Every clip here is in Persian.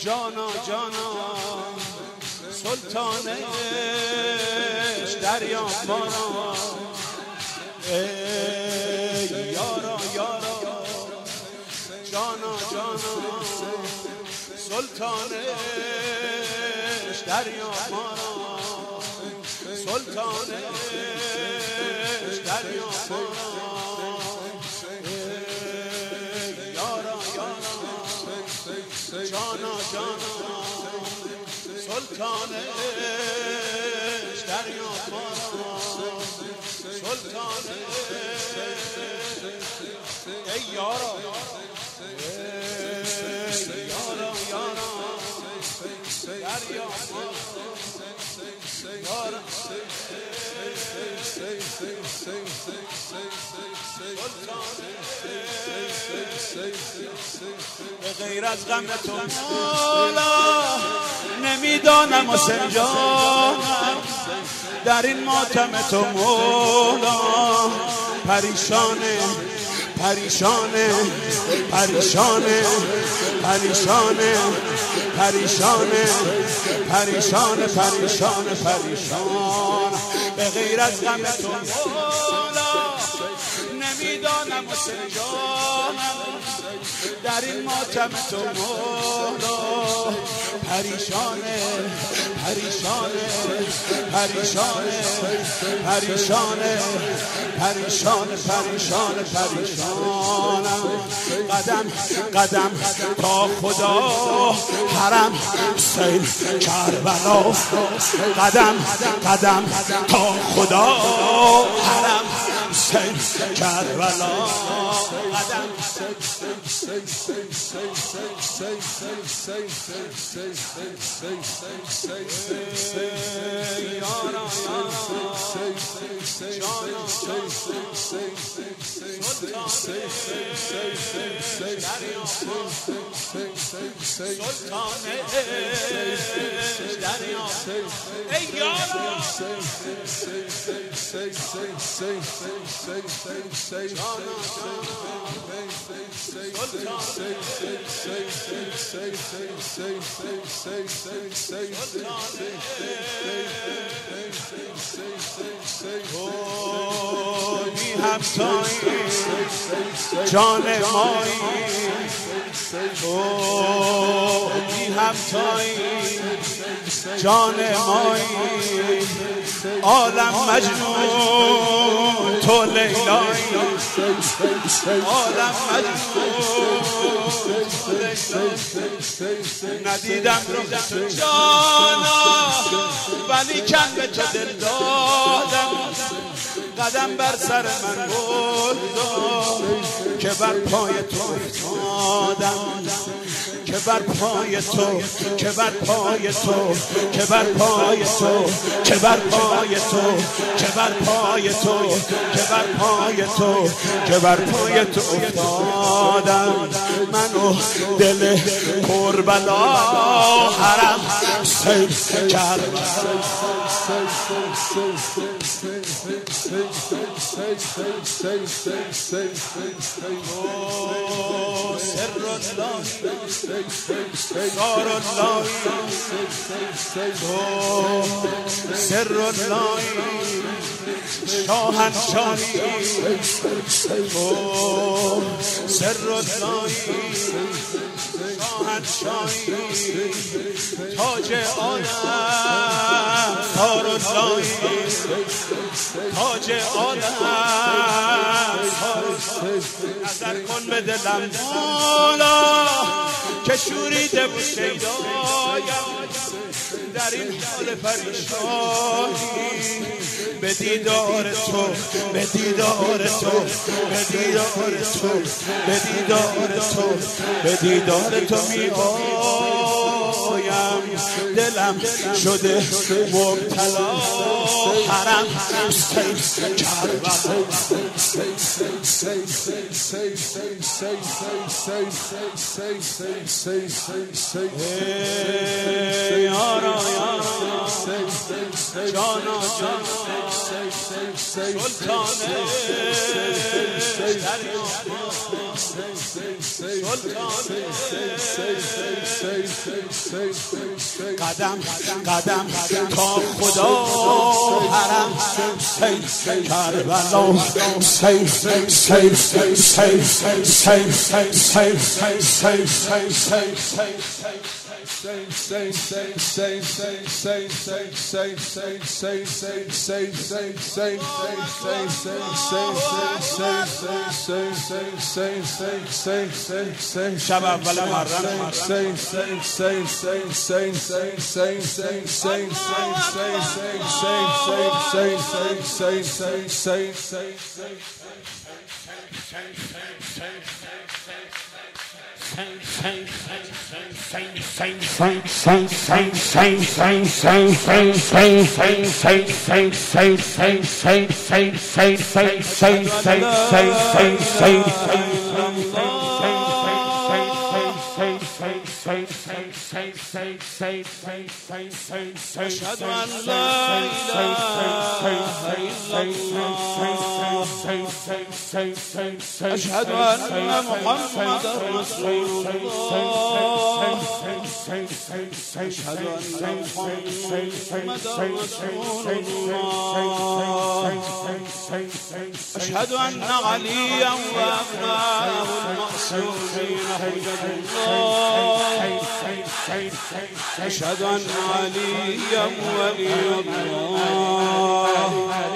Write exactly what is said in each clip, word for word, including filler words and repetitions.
جانا جانا سلطانش دریا مارا ای یارا یارا جانا جانا سلطانش دریا مارا سلطانش دریا مارا یارا یارا جانا جانا سلطانش دریا مارا سلطانش ای یارا ای یارا یارا دریا مارا یارا به غیر از غم تو مولا نمیدانم و سنجانم در این ماتم تو مولا پریشانه پریشانه پریشانه پریشانه پریشانه پریشانه پریشانه پریشان به غیر از غم تو مولا نمیدانم و سنجانم در این ماتم تو مولا پریشانه پریشانه پریشانه پریشانه پریشانه پریشانه پریشانم قدم قدم تا خدا حرم حسین کربلا قدم قدم تا خدا حرم حسین کربلا قدم یارا بی همتایی جان مایی بی همتایی جان مایی عالم مجنون تو لیلایی عالم مجنون تو لیلایی ندیدم رو تو جانا ولی کن به تو دل دادم قدم بر سر من بردم که بر پای تو افتادم که بر پای تو که بر پای تو که بر پای تو که بر پای تو که بر پای تو که بر پای تو که بر پای تو افتادم منو دل کربلا حرم حسین کربلا سر الله سار الله سر الله شاهنشاهی سر الله شاهنشاهی تاج عالم سار الله تاج عالم نظر کن به دلم مولا که شوریده بود شیدایم در این حال پریشانی به دیدار تو به دیدار تو به دیدار تو به دیدار تو به دیدار تو می آیم دلم شده مبتلا حرم حسین کربلا یارا یارا جانا جانا سلطانه دریا قدم قدم تا خدا حرم کربلا سی سی سی سی سی سی سی شب اول محرم أشهد أن لا إله إلا الله أشهد أن محمدا رسول الله أشهد أن محمدا رسول الله أشهد أن عليا وأبناءه المعصومين حجة الله أشهد أن عليا ولي الله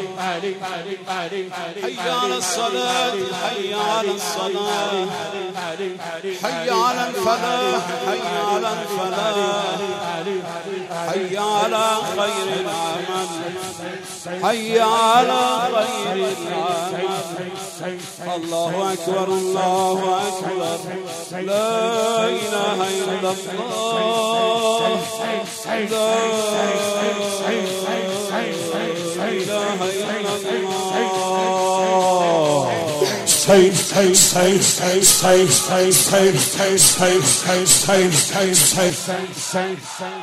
حي على الصلاة حي على الصلاة حي على الفلاح حي على الفلاح حي على خير العمل حي على خير العمل الله أكبر الله أكبر لا إله إلا الله لا إله إلا الله Say, say, say, say, say, say, say, say, say, say, say, say, say, say, say,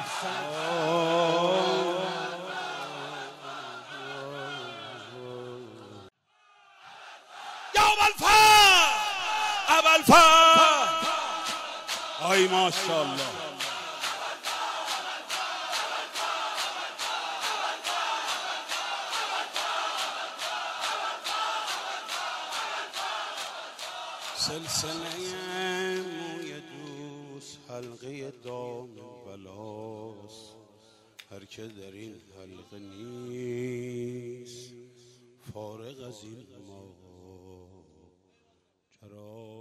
يوم الفجر أبا الفجر أي ما شاء الله سلسله موی دوست حلقه دام بلاس هر که در این حلقه نیست فارغ از این ما چرا